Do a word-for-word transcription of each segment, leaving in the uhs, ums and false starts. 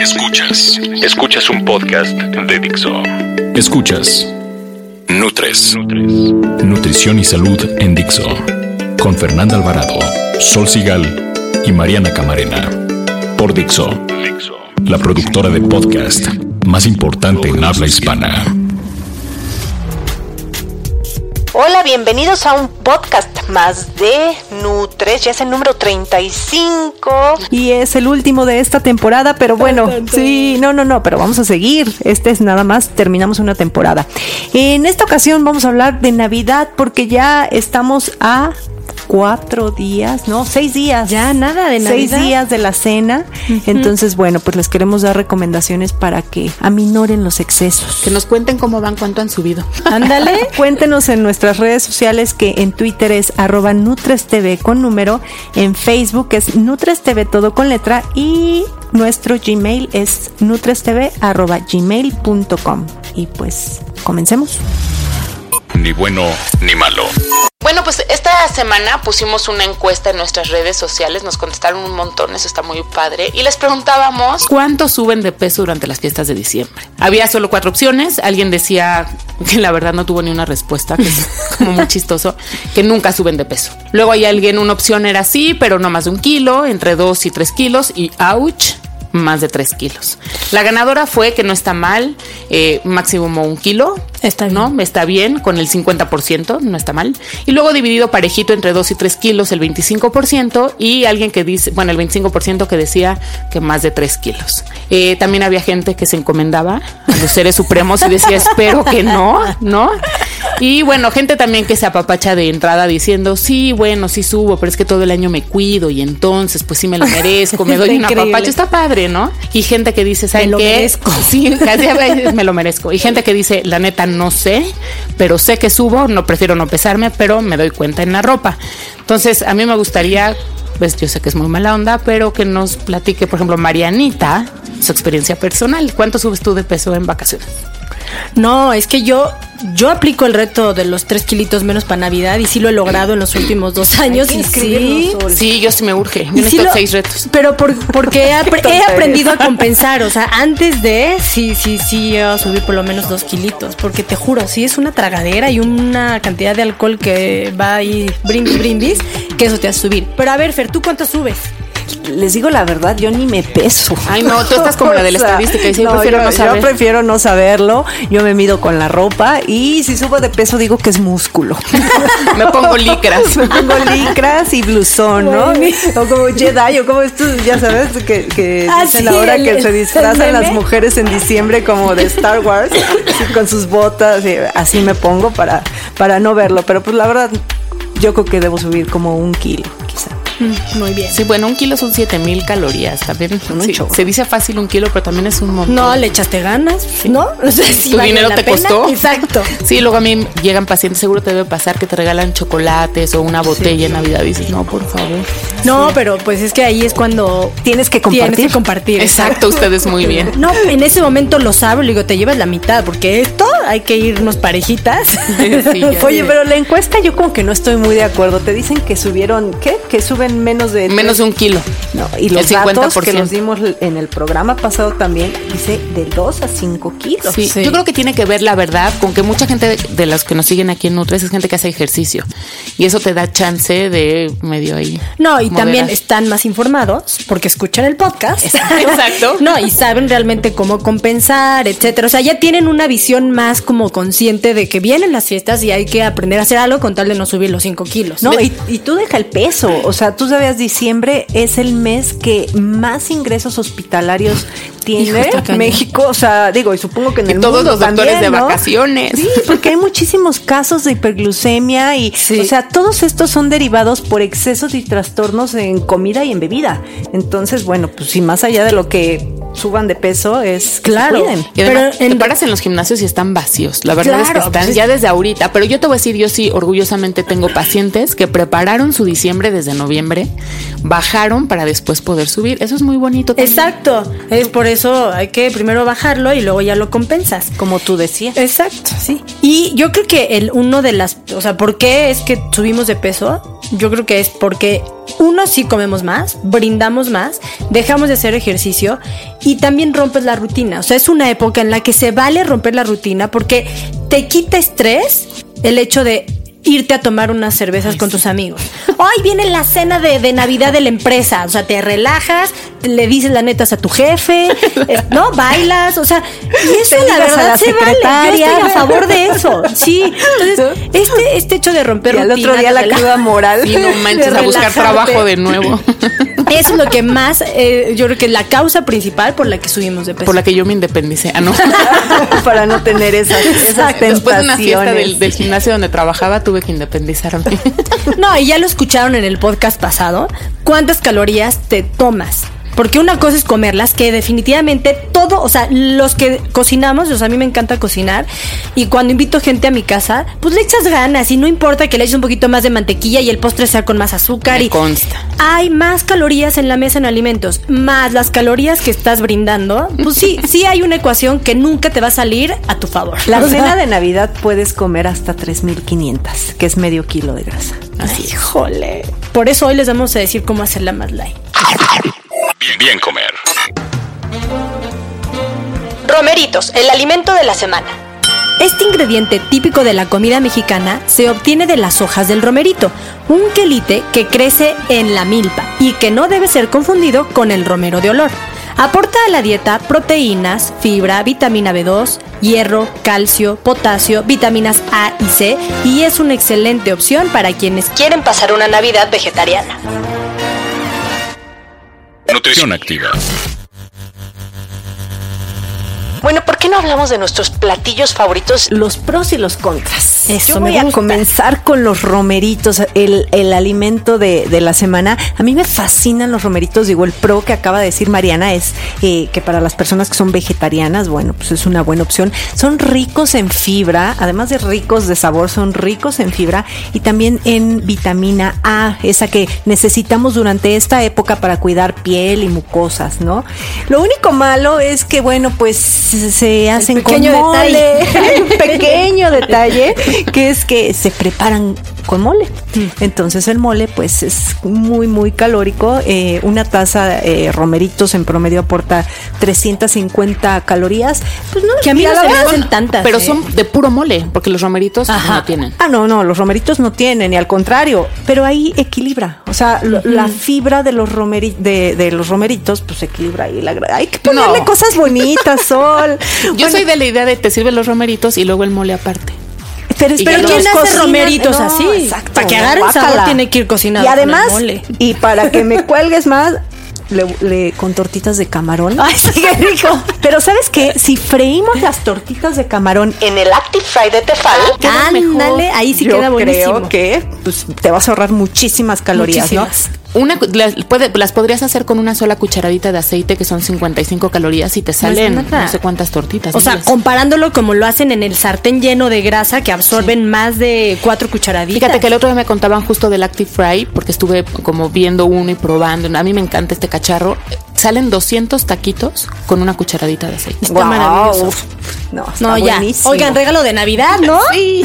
Escuchas, escuchas un podcast de Dixo. Escuchas Nutres, Nutrición y Salud en Dixo, con Fernanda Alvarado, Sol Sigal y Mariana Camarena. Por Dixo, la productora de podcast más importante en habla hispana. Hola, bienvenidos a un podcast más de Nutres, ya es el número treinta y cinco. Y es el último de esta temporada, pero bueno, tan, tan, tan. sí, no, no, no, pero vamos a seguir. Este es nada más, terminamos una temporada. En esta ocasión vamos a hablar de Navidad porque ya estamos a cuatro días, no, seis días. Ya nada de Navidad. Seis días de la cena. Uh-huh. Entonces, bueno, pues les queremos dar recomendaciones para que aminoren los excesos. Que nos cuenten cómo van, cuánto han subido. Ándale. Cuéntenos en nuestras redes sociales, que en Twitter es arroba NutresTV con número, en Facebook es NutresTV todo con letra y nuestro Gmail es nutrestv arroba gmail punto com. Y pues, comencemos. Ni bueno ni malo. Bueno, pues esta semana pusimos una encuesta en nuestras redes sociales, nos contestaron un montón, eso está muy padre, y les preguntábamos ¿cuánto suben de peso durante las fiestas de diciembre? Había solo cuatro opciones, alguien decía que la verdad no tuvo ni una respuesta, que es como muy chistoso, que nunca suben de peso. Luego hay alguien, una opción era sí, pero no más de un kilo, entre dos y tres kilos, y ouch, más de tres kilos. La ganadora fue que no está mal, eh, máximo un kilo. Está bien. ¿No? Está bien, con el cincuenta por ciento, no está mal. Y luego dividido parejito entre dos y tres kilos, el veinticinco por ciento. Y alguien que dice, bueno, el veinticinco por ciento que decía que más de tres kilos. Eh, también había gente que se encomendaba a los seres supremos y decía, espero que no, ¿no? Y bueno, gente también que se apapacha de entrada diciendo, sí, bueno, sí subo, pero es que todo el año me cuido y entonces pues sí me lo merezco, me doy un apapacho, está padre, ¿no? Y gente que dice, ¿saben me qué? Lo merezco. Sí, casi a veces me lo merezco. Y gente que dice, la neta no sé, pero sé que subo, no prefiero no pesarme, pero me doy cuenta en la ropa. Entonces, a mí me gustaría, pues yo sé que es muy mala onda, pero que nos platique, por ejemplo, Marianita, su experiencia personal. ¿Cuánto subes tú de peso en vacaciones? No, es que yo yo aplico el reto de los tres kilitos menos para Navidad y sí lo he logrado en los últimos dos años. Hay que y sí, sí, yo sí me urge. Yo sí necesito lo, seis retos. Pero por, porque he, apre, he aprendido a compensar. O sea, antes de, sí, sí, sí, yo subí por lo menos dos kilitos. Porque te juro, sí es una tragadera y una cantidad de alcohol que va ahí brindis, brindis, que eso te hace subir. Pero a ver, Fer, ¿tú cuánto subes? Les digo la verdad, yo ni me peso. Ay, no, tú estás como la de la estadística. Y sí, no, prefiero yo, no saber. yo prefiero no saberlo. Yo me mido con la ropa y si subo de peso digo que es músculo. Me pongo licras. Me pongo licras y blusón, ¿no? O como Jedi, o como estos, ya sabes, que, que ah, dicen sí, ahora el, que se disfrazan el las mujeres en diciembre como de Star Wars, así, con sus botas, y así me pongo para, para no verlo. Pero pues la verdad, yo creo que debo subir como un kilo, quizá. Muy bien. Sí, bueno, un kilo son siete mil calorías. También sí, se dice fácil un kilo, pero también es un montón. No, le echaste ganas, sí. ¿No? O sea, si ¿tu dinero te pena? Costó? Exacto. Sí, luego a mí llegan pacientes, seguro te debe pasar que te regalan chocolates o una botella sí. en Navidad y dices, no, por favor. No, sí. pero pues es que ahí es cuando tienes que compartir. Tienes que compartir. Exacto, ustedes muy bien. No, en ese momento lo sabro, le digo, te llevas la mitad, porque esto hay que irnos parejitas. Sí, oye, pero la encuesta yo como que no estoy muy de acuerdo. Te dicen que subieron, ¿qué? Que suben menos de... Menos de un kilo. No, y los datos que nos dimos en el programa pasado también dice de dos a cinco kilos. Sí, sí. Yo creo que tiene que ver, la verdad, con que mucha gente de, de los que nos siguen aquí en Nutres es gente que hace ejercicio. Y eso te da chance de medio ahí. No, y moderar. También están más informados porque escuchan el podcast. Exacto. No, y saben realmente cómo compensar, etcétera. O sea, ya tienen una visión más como consciente de que vienen las fiestas y hay que aprender a hacer algo con tal de no subir los cinco kilos. No, y, y tú deja el peso. O sea, tú sabías, diciembre es el mes que más ingresos hospitalarios tiene México, o sea, digo, y supongo que en y el todos mundo los doctores también, de ¿no? vacaciones. Sí, porque hay muchísimos casos de hiperglucemia y, sí. o sea, todos estos son derivados por excesos y trastornos en comida y en bebida. Entonces, bueno, pues si más allá de lo que suban de peso es claro. Se cuiden. Y además, pero en... te paras en los gimnasios y están vacíos. La verdad claro, es que están pues ya desde ahorita. Pero yo te voy a decir, yo sí, orgullosamente tengo pacientes que prepararon su diciembre desde noviembre, bajaron para después poder subir. Eso es muy bonito también. Exacto. Es por eso hay que primero bajarlo y luego ya lo compensas. Como tú decías. Exacto, sí. Y yo creo que el uno de las, o sea, ¿por qué es que subimos de peso? yo creo que es porque uno, sí comemos más, brindamos más, dejamos de hacer ejercicio y también rompes la rutina. O sea, es una época en la que se vale romper la rutina porque te quita estrés el hecho de irte a tomar unas cervezas con tus amigos. Hoy viene la cena de, de Navidad de la empresa. O sea, te relajas, le dices la neta a tu jefe, eh, ¿no? Bailas, o sea, y eso la verdad se vale. Yo estoy a favor de eso. Sí. Entonces, este, este hecho de romper rutina. Y al otro día la cruda moral. Y no manches a buscar trabajo de nuevo. Eso es lo que más, eh, yo creo que es la causa principal por la que subimos de peso. Por la que yo me independicé. Ah, no. Para no tener esas, esas tentaciones. Después de una fiesta del, del gimnasio donde trabajaba, tuve que independizarme. No, y ya lo escucharon en el podcast pasado. ¿Cuántas calorías te tomas? Porque una cosa es comerlas, que definitivamente todo, o sea, los que cocinamos, o sea, a mí me encanta cocinar, y cuando invito gente a mi casa, pues le echas ganas, y no importa que le eches un poquito más de mantequilla y el postre sea con más azúcar. Me y consta. Hay más calorías en la mesa en alimentos, más las calorías que estás brindando, pues sí, sí hay una ecuación que nunca te va a salir a tu favor. La cena de Navidad puedes comer hasta tres mil quinientas, que es medio kilo de grasa. Así, híjole. Por eso hoy les vamos a decir cómo hacerla más light. Bien, bien comer. Romeritos, el alimento de la semana. Este ingrediente típico de la comida mexicana se obtiene de las hojas del romerito, un quelite que crece en la milpa y que no debe ser confundido con el romero de olor. Aporta a la dieta proteínas, fibra, vitamina B dos, hierro, calcio, potasio, vitaminas A y C y es una excelente opción para quienes quieren pasar una Navidad vegetariana. Nutrición activa. Bueno, ¿por qué no hablamos de nuestros platillos favoritos? Los pros y los contras. Eso Yo me voy a gusta. comenzar con los romeritos, el, el alimento de, de la semana. A mí me fascinan los romeritos. Digo, el pro que acaba de decir Mariana es eh, que para las personas que son vegetarianas, bueno, pues es una buena opción. Son ricos en fibra, además de ricos de sabor, son ricos en fibra y también en vitamina A, esa que necesitamos durante esta época para cuidar piel y mucosas, ¿no? Lo único malo es que, bueno, pues se hacen El con pequeño mole. detalle. Un pequeño detalle que es que se preparan con mole. Entonces el mole pues es muy muy calórico. Eh, una taza eh, romeritos en promedio aporta trescientas cincuenta calorías. Pues no, Que a mí no la se me verdad, hacen tantas. Pero ¿eh? son de puro mole, porque los romeritos Ajá. no tienen. Ah, no, no, los romeritos no tienen, y al contrario, pero ahí equilibra. O sea, lo, la fibra de los, romeri, de, de los romeritos, pues equilibra ahí. La, hay que ponerle No. cosas bonitas, Sol. Yo Bueno, soy de la idea de te sirven los romeritos y luego el mole aparte. Pero, Y pero ya ¿quién los hace cocinan- romeritos no, así? exacto, Para que agarren guácala. sabor tiene que ir cocinado Y con el además, mole. y para que me cuelgues más, le, le- con tortitas de camarón. Ay, sí, qué rico. Pero ¿sabes qué? Si freímos las tortitas de camarón En el Active Fry de Tefal, queda mejor. Ándale, ahí sí Yo queda buenísimo. creo que pues, te vas a ahorrar muchísimas calorías, Muchísimas. ¿no? Una, las, puede, las podrías hacer con una sola cucharadita de aceite, que son cincuenta y cinco calorías, y te salen no, nada. sé cuántas tortitas. O sea, diles. comparándolo como lo hacen en el sartén lleno de grasa que absorben más de cuatro cucharaditas. Fíjate que el otro día me contaban justo del Active Fry, porque estuve como viendo uno y probando. A mí me encanta este cacharro. Salen doscientos taquitos con una cucharadita de aceite. Está maravilloso. No, está No, ya. buenísimo. Oigan, regalo de Navidad, ¿no? Sí.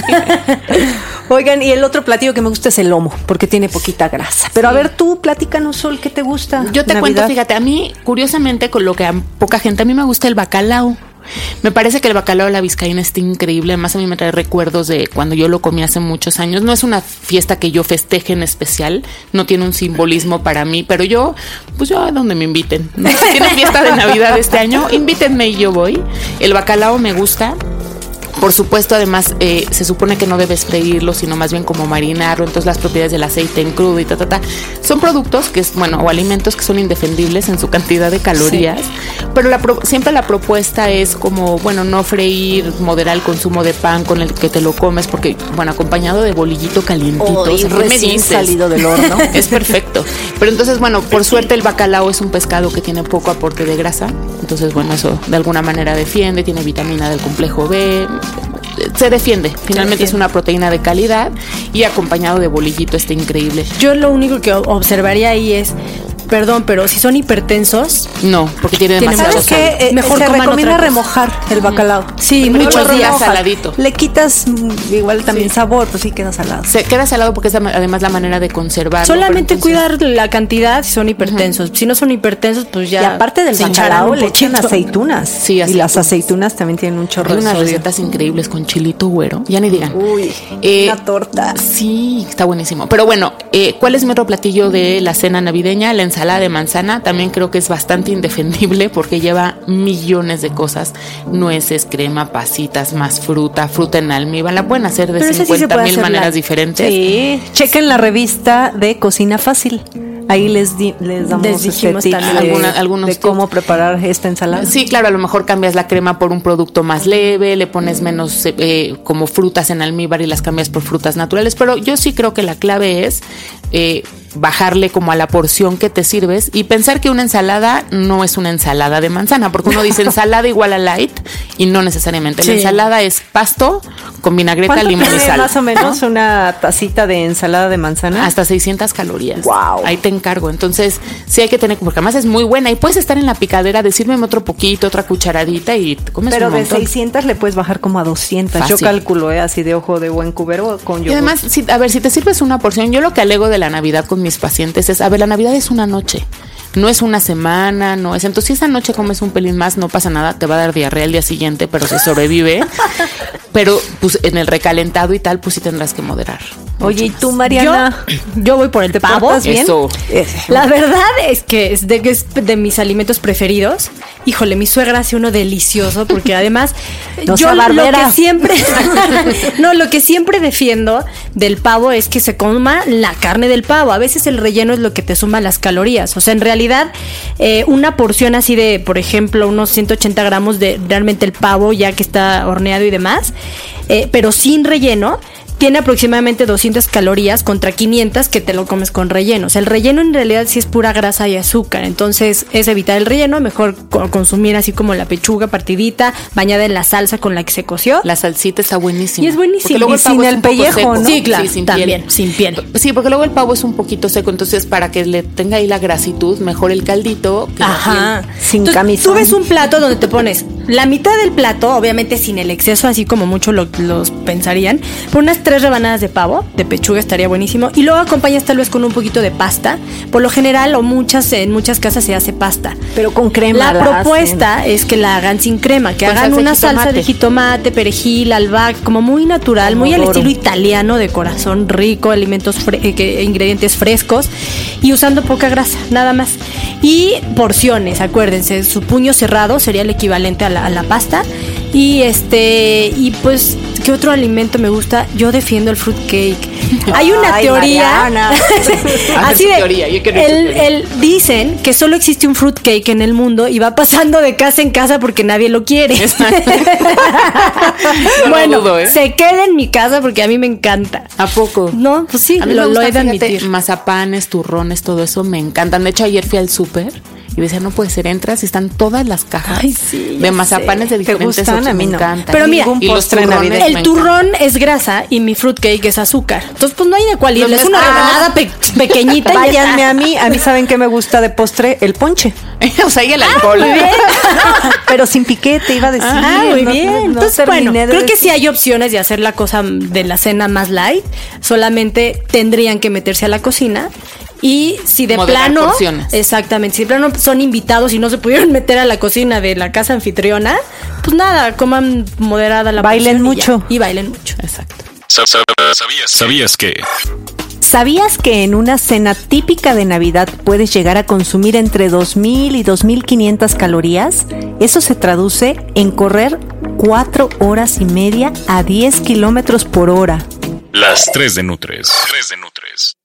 Oigan, y el otro platillo que me gusta es el lomo, porque tiene poquita grasa. Pero a ver, tú, platícanos, Sol, ¿qué te gusta? Yo te Navidad. cuento, fíjate, a mí, curiosamente, con lo que a poca gente, a mí me gusta el bacalao. Me parece que el bacalao de la vizcaína está increíble. Además, a mí me trae recuerdos de cuando yo lo comí hace muchos años. No es una fiesta que yo festeje en especial, no tiene un simbolismo para mí, pero yo, pues yo a donde me inviten. ¿No? Si tienen fiesta de Navidad este año, invítenme y yo voy. El bacalao me gusta. Por supuesto, además, eh, se supone que no debes freírlo, sino más bien como marinarlo. Entonces, las propiedades del aceite en crudo y ta, ta, ta. Son productos que es, bueno, o alimentos que son indefendibles en su cantidad de calorías. Sí. Pero la pro, siempre la propuesta es como, bueno, no freír, moderar el consumo de pan con el que te lo comes, porque, bueno, acompañado de bolillito calientito. Oh, y o sea, recién salido del horno. Es perfecto. Pero entonces, bueno, por suerte el bacalao es un pescado que tiene poco aporte de grasa. Entonces, bueno, eso de alguna manera defiende, tiene vitamina del complejo B. Se defiende, finalmente es una proteína de calidad y acompañado de bolillito está increíble. Yo lo único que observaría ahí es perdón, pero si son hipertensos, no, porque tiene demasiado ¿Sabes qué? Eh, Mejor se recomienda otra remojar el bacalao. Sí, muchos días remojas. saladito. Le quitas mm, igual también Sí. sabor, pues sí queda salado. Se queda salado porque es además la manera de conservarlo. Solamente pero entonces- cuidar la cantidad si son hipertensos. Uh-huh. Si no son hipertensos, pues ya. Y aparte del se bacalao hincharán un le echan poquito. aceitunas. Sí, y aceitunas. las aceitunas también tienen un chorro Hay de unas sodio. recetas increíbles con chilito güero. Ya ni digan. Uy, Eh, una torta. Sí, está buenísimo. Pero bueno, eh, ¿cuál es mi otro platillo de la cena navideña? La ensalada de manzana. También creo que es bastante indefendible porque lleva millones de cosas. Nueces, crema, pasitas, más fruta, fruta en almíbar. La pueden hacer de Pero esa sí se cincuenta puede mil hacer maneras light. diferentes. Sí, chequen la revista de Cocina Fácil. Ahí les, di, les damos Les dijimos este tips también de, alguna- algunos de tips. cómo preparar esta ensalada. Sí, claro, a lo mejor cambias la crema por un producto más leve, le pones menos eh, como frutas en almíbar y las cambias por frutas naturales, pero yo sí creo que la clave es eh, bajarle como a la porción que te sirves y pensar que una ensalada no es una ensalada de manzana, porque uno dice ensalada igual a light y no necesariamente. Sí. La ensalada es pasto con vinagreta, ¿Cuánto limón y tiene sal. más o menos una tacita de ensalada de manzana? Hasta seiscientas calorías. Wow. Ahí te encargo. Entonces, sí hay que tener, porque además es muy buena. Y puedes estar en la picadera, decirme otro poquito, otra cucharadita y te comes Pero un de montón. seiscientas le puedes bajar como a doscientas. Fácil. Yo calculo, ¿eh? Así de ojo de buen cubero con yogur. Y además, si, a ver, si te sirves una porción, yo lo que alego de la Navidad con mis pacientes es, a ver, la Navidad es una noche. No es una semana, no es. Entonces, si esa noche comes un pelín más, no pasa nada, te va a dar diarrea el día siguiente, pero se sobrevive. Pero, pues, en el recalentado y tal, pues sí tendrás que moderar. Oye, ¿y tú, Mariana? Yo, yo voy por el pavo. portas bien? Eso. La verdad es que es de, es de mis alimentos preferidos. Híjole, mi suegra hace uno delicioso porque además No yo sea lo barbera. que siempre no, lo que siempre defiendo del pavo es que se coma la carne del pavo. A veces el relleno es lo que te suma las calorías. O sea, en realidad eh, una porción así de, por ejemplo, unos ciento ochenta gramos de realmente el pavo ya que está horneado y demás, eh, pero sin relleno, tiene aproximadamente doscientas calorías contra quinientas que te lo comes con relleno. O sea, el relleno en realidad sí es pura grasa y azúcar. Entonces es evitar el relleno, mejor co- consumir así como la pechuga partidita, bañada en la salsa con la que se coció. La salsita está buenísima. Y es buenísima. Porque luego Y pavo sin es el un poco pellejo, seco. ¿no? Sí, claro, sin también, piel. sin piel. Sí, porque luego el pavo es un poquito seco, entonces para que le tenga ahí la grasitud, mejor el caldito. Que la Ajá. piel. Sin Entonces, camisón. tú ves un plato donde te pones la mitad del plato, obviamente sin el exceso, así como muchos lo, los pensarían, por unas tres rebanadas de pavo, de pechuga estaría buenísimo, y luego acompañas tal vez con un poquito de pasta. Por lo general, o muchas, en muchas casas se hace pasta. Pero con crema. La la propuesta es que la hagan sin crema, que Con hagan salsa de una salsa de jitomate. jitomate, perejil, albahaca, como muy natural, muy al Pomodoro. estilo italiano, de corazón rico, alimentos fre- eh, que- ingredientes frescos y usando poca grasa, nada más. Y porciones, acuérdense, su puño cerrado sería el equivalente a la, a la pasta. Y este, y pues, ¿qué otro alimento me gusta? Yo defiendo el fruit cake. Hay una Ay, teoría. Mariana. así tu de. teoría, yo quiero tu el, teoría. el- dicen que solo existe un fruit cake en el mundo y va pasando de casa en casa porque nadie lo quiere. No lo bueno, dudo, ¿eh? se queda en mi casa porque a mí me encanta. ¿A poco? No, pues sí, A mí lo, me lo gusta, he de fíjate, admitir. mazapanes, turrones, todo eso me encantan. De hecho, ayer fui al súper y decía, no puede ser, entras y están todas las cajas Ay, sí, de ya mazapanes sé. de ¿Te diferentes gustan? otros, A mí me no. encantan. Pero mira, Ningún Y los postre turrones navideño. El me turrón es grasa y mi fruit cake es azúcar. Entonces, pues no hay de cuál irle. Los Es una mezclas. rebanada pe- pequeñita. y ya Váyanme está. a mí. A mí, ¿saben qué me gusta de postre? El ponche. o sea, y el alcohol. Muy bien. Pero sin piquete, iba a decir. Ah, muy No- bien. no- no Entonces, bueno, terminé de creo que decir. sí hay opciones de hacer la cosa de la cena más light. Solamente tendrían que meterse a la cocina. Y si de Moderar plano, porciones. exactamente, si de plano son invitados y no se pudieron meter a la cocina de la casa anfitriona, pues nada, coman moderada la Bailen porción y ya. mucho. Y bailen mucho. Exacto. ¿Sabías, ¿Sabías que? ¿Sabías que en una cena típica de Navidad puedes llegar a consumir entre dos mil y dos mil quinientas calorías? Eso se traduce en correr cuatro horas y media a diez kilómetros por hora. Las tres de Nutres. Tres de Nutres.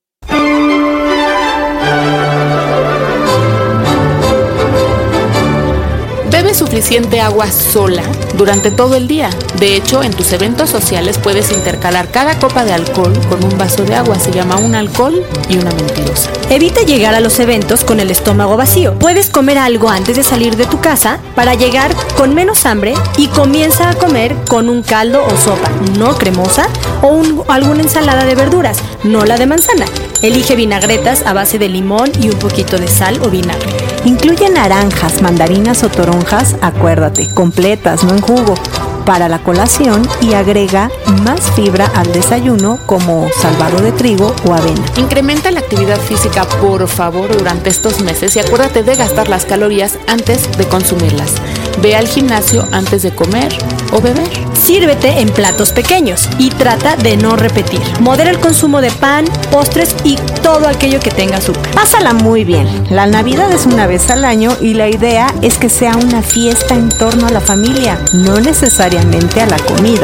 Bebe suficiente suficiente agua sola durante todo el día. De hecho, en tus eventos sociales puedes intercalar cada copa de alcohol con un vaso de agua. Se llama un alcohol y una mentirosa. Evita llegar a los eventos con el estómago vacío. Puedes comer algo antes de salir de tu casa para llegar con menos hambre y comienza a comer con un caldo o sopa, no cremosa, o un, alguna ensalada de verduras, no la de manzana. Elige vinagretas a base de limón y un poquito de sal o vinagre. Incluye naranjas, mandarinas o toronjas, acuérdate, completas, no en jugo, para la colación, y agrega más fibra al desayuno como salvado de trigo o avena. Incrementa la actividad física, por favor, durante estos meses y acuérdate de gastar las calorías antes de consumirlas. Ve al gimnasio antes de comer o beber. Sírvete en platos pequeños y trata de no repetir. Modera el consumo de pan, postres y todo aquello que tenga azúcar. Pásala muy bien. La Navidad es una vez al año y la idea es que sea una fiesta en torno a la familia, no necesariamente a la comida.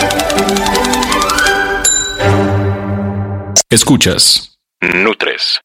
Escuchas Nutres.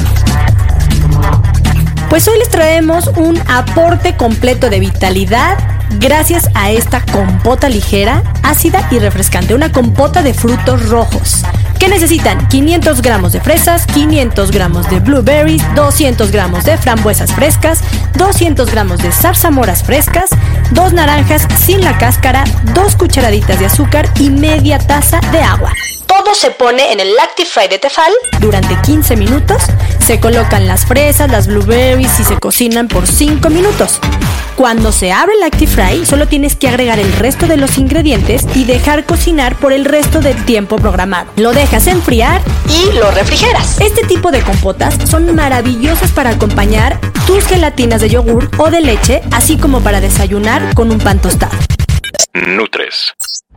Pues hoy les traemos un aporte completo de vitalidad gracias a esta compota ligera, ácida y refrescante. Una compota de frutos rojos. ¿Qué necesitan? quinientos gramos de fresas, quinientos gramos de blueberries, doscientos gramos de frambuesas frescas, doscientos gramos de zarzamoras frescas, dos naranjas sin la cáscara, dos cucharaditas de azúcar y media taza de agua. Todo se pone en el Lactifry de Tefal durante quince minutos. Se colocan las fresas, las blueberries y se cocinan por cinco minutos. Cuando se abre el Lactifry, solo tienes que agregar el resto de los ingredientes y dejar cocinar por el resto del tiempo programado. Lo dejas enfriar y lo refrigeras. Este tipo de compotas son maravillosas para acompañar tus gelatinas de yogur o de leche, así como para desayunar con un pan tostado. Nutres.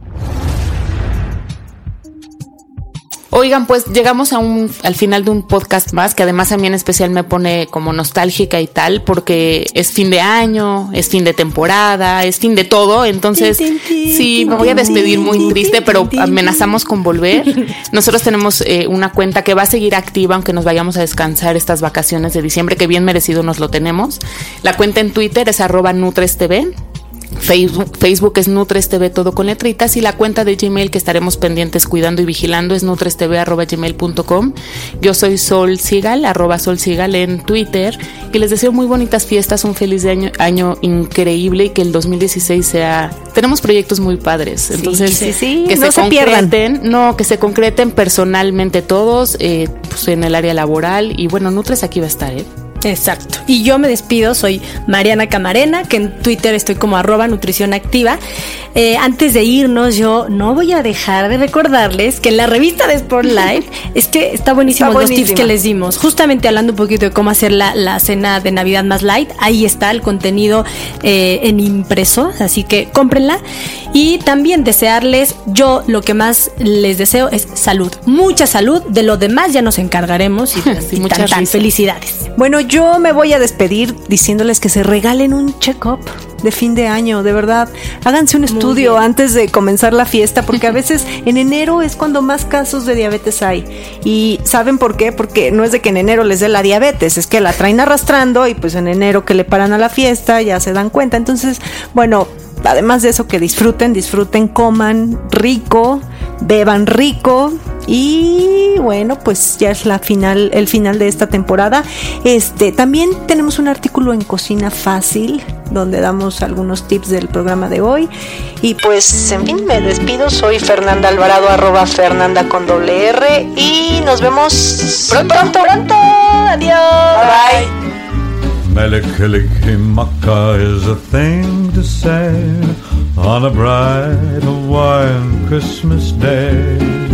Oigan, pues llegamos a un al final de un podcast más, que además a mí en especial me pone como nostálgica y tal, porque es fin de año, es fin de temporada, es fin de todo, entonces sí, me voy a despedir muy triste, pero amenazamos con volver. Nosotros tenemos eh, una cuenta que va a seguir activa aunque nos vayamos a descansar estas vacaciones de diciembre, que bien merecido nos lo tenemos. La cuenta en Twitter es arroba NutresTV. Facebook, Facebook es NutresTV todo con letritas, y la cuenta de Gmail que estaremos pendientes cuidando y vigilando es nutrestv arroba gmail punto com. Yo soy Sol Sigal, arroba Sol Sigal en Twitter, y les deseo muy bonitas fiestas, un feliz de año, año increíble, y que el dos mil dieciséis sea... Tenemos proyectos muy padres, entonces sí, sí, sí. que no se, se pierdan. No, que se concreten personalmente todos, eh, pues en el área laboral, y bueno, Nutres aquí va a estar, ¿eh? Exacto. Y yo me despido, soy Mariana Camarena, que en Twitter estoy como arroba nutrición activa. Eh, antes de irnos, yo no voy a dejar de recordarles que en la revista de Spotlight es que está buenísimo está los tips que les dimos. Justamente hablando un poquito de cómo hacer la, la cena de Navidad más light, ahí está el contenido eh, en impreso, así que cómprenla. Y también desearles, yo lo que más les deseo es salud, mucha salud. De lo demás ya nos encargaremos y, sí, y muchas tan, tan felicidades. Bueno, yo me voy a despedir diciéndoles que se regalen un check-up de fin de año, de verdad. Háganse un estudio antes de comenzar la fiesta, porque a veces en enero es cuando más casos de diabetes hay. ¿Y saben por qué? Porque no es de que en enero les dé la diabetes, es que la traen arrastrando y pues en enero que le paran a la fiesta ya se dan cuenta. Entonces, bueno, además de eso, que disfruten, disfruten, coman rico, beban rico. Y bueno, pues ya es la final, el final de esta temporada. Este, también tenemos un artículo en Cocina Fácil donde damos algunos tips del programa de hoy. Y pues, en fin, me despido. Soy Fernanda Alvarado, arroba Fernanda con doble R. Y nos vemos pronto, pronto, pronto. Adiós. Bye, bye. Mele-Kalikimaka is a thing to say on a bright Hawaiian Christmas day.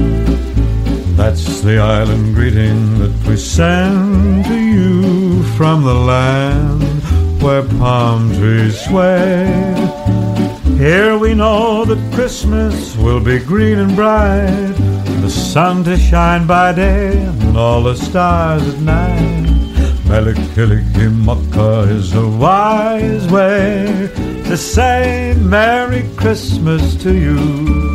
That's the island greeting that we send to you from the land where palm trees sway. Here we know that Christmas will be green and bright, the sun to shine by day and all the stars at night. Mele-Kalikimaka is a wise way to say Merry Christmas to you.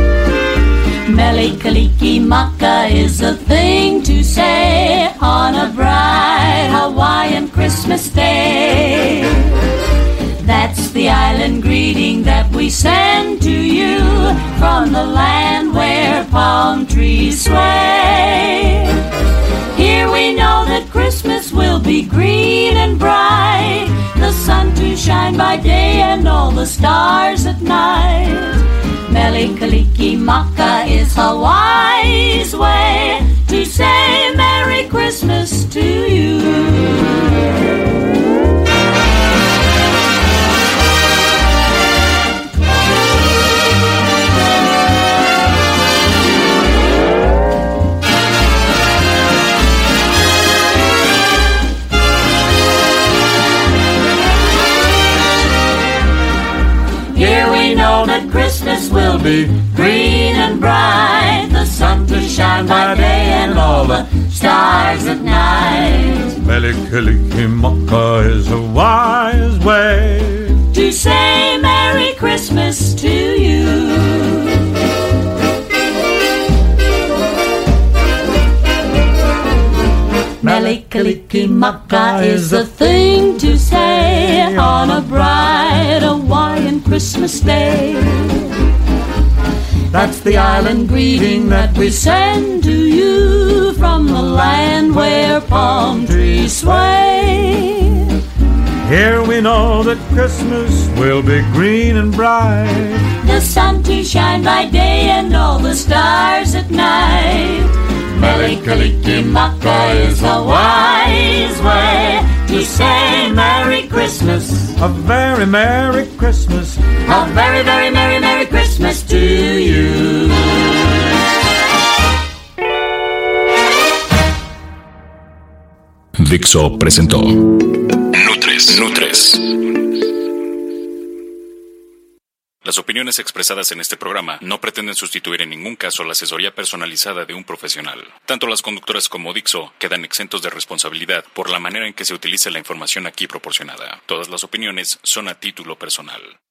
Mele-Kalikimaka is a thing to say on a bright Hawaiian Christmas day. That's the island greeting that we send to you from the land where palm trees sway. Here we know that Christmas will be green and bright, the sun to shine by day and all the stars at night. Mele Kalikimaka is Hawaii's way to say Merry Christmas to you. Here we know that Christmas will be green and bright, the sun to shine by day and all the stars at night. Mele Kalikimaka is a wise way to say Merry Christmas to you. Mele Kalikimaka is the thing to say on a bright Hawaiian Christmas day. That's the island greeting that we send to you from the land where palm trees sway. Here we know that Christmas will be green and bright, the sun to shine by day and all the stars at night. Mele Kalikimaka is a wise way to say Merry Christmas. A very Merry Christmas. A very, very Merry, Merry Christmas to you. Dixo presentó Nutres. Nutres. Las opiniones expresadas en este programa no pretenden sustituir en ningún caso la asesoría personalizada de un profesional. Tanto las conductoras como Dixo quedan exentos de responsabilidad por la manera en que se utilice la información aquí proporcionada. Todas las opiniones son a título personal.